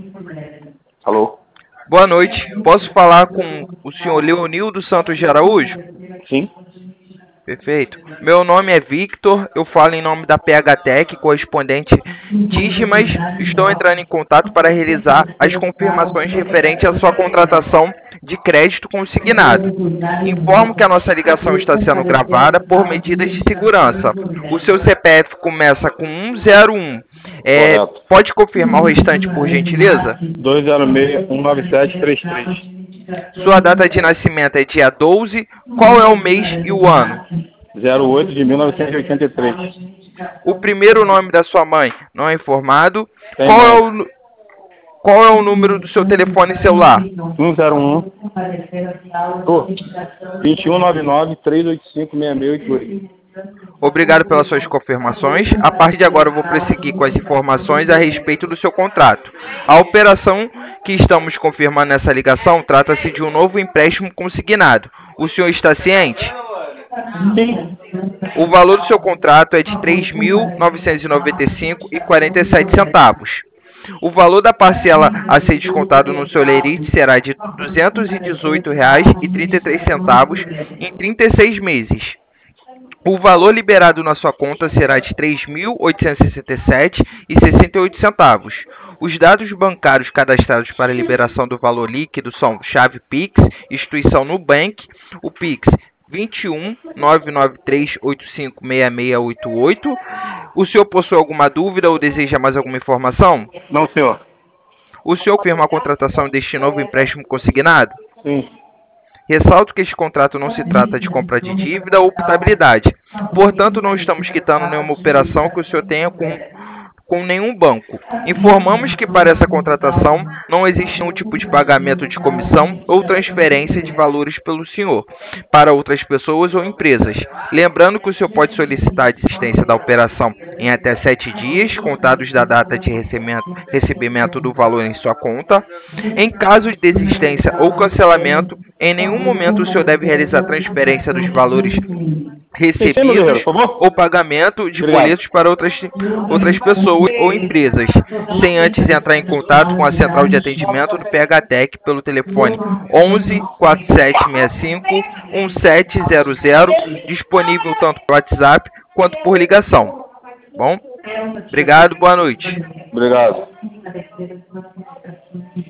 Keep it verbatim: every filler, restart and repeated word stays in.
Alô? Boa noite. Posso falar com o senhor Leonildo Santos de Araújo? Sim? Perfeito. Meu nome é Victor, eu falo em nome da P H Tech, correspondente Tigimas. Estou entrando em contato para realizar as confirmações referentes à sua contratação de crédito consignado. Informo que a nossa ligação está sendo gravada por medidas de segurança. O seu C P F começa com um zero um. É, Correto. pode confirmar o restante, por gentileza? dois zero seis, um nove sete três três. Sua data de nascimento é dia doze. Qual é o mês e o ano? zero oito de mil novecentos e oitenta e três. O primeiro nome da sua mãe não é informado. Tem Qual é mais. o, nu- qual é o número do seu telefone celular? um zero um. Oh, vinte e um noventa e nove, trezentos e oitenta e cinco, sessenta e seis oitenta e oito. Obrigado pelas suas confirmações. A partir de agora eu vou prosseguir com as informações a respeito do seu contrato. A operação que estamos confirmando nessa ligação trata-se de um novo empréstimo consignado. O senhor está ciente? Sim. O valor do seu contrato é de três mil novecentos e noventa e cinco reais e quarenta e sete centavos. O valor da parcela a ser descontado no seu lerite será de duzentos e dezoito reais e trinta e três centavos em trinta e seis meses. O valor liberado na sua conta será de três mil oitocentos e sessenta e sete reais e sessenta e oito centavos. Os dados bancários cadastrados para liberação do valor líquido são chave Pix, instituição Nubank, o Pix vinte e um, nove nove três oito cinco, seis seis oito oito. O senhor possui alguma dúvida ou deseja mais alguma informação? Não, senhor. O senhor confirma a contratação deste novo empréstimo consignado? Sim. Ressalto que este contrato não se trata de compra de dívida ou optabilidade. Portanto, não estamos quitando nenhuma operação que o senhor tenha com, com nenhum banco. Informamos que para essa contratação não existe nenhum tipo de pagamento de comissão ou transferência de valores pelo senhor para outras pessoas ou empresas. Lembrando que o senhor pode solicitar a desistência da operação em até sete dias, contados da data de recebimento, recebimento do valor em sua conta. Em caso de desistência ou cancelamento, em nenhum momento o senhor deve realizar transferência dos valores Sim, sim, meu guerreiro, recebidos por favor. ou pagamento de Obrigado. boletos para outras, outras pessoas ou empresas, sem antes entrar em contato com a central de atendimento do P H Tech pelo telefone onze, quatro sete seis cinco, um sete zero zero, disponível tanto por WhatsApp quanto por ligação. Bom, obrigado, boa noite. Obrigado.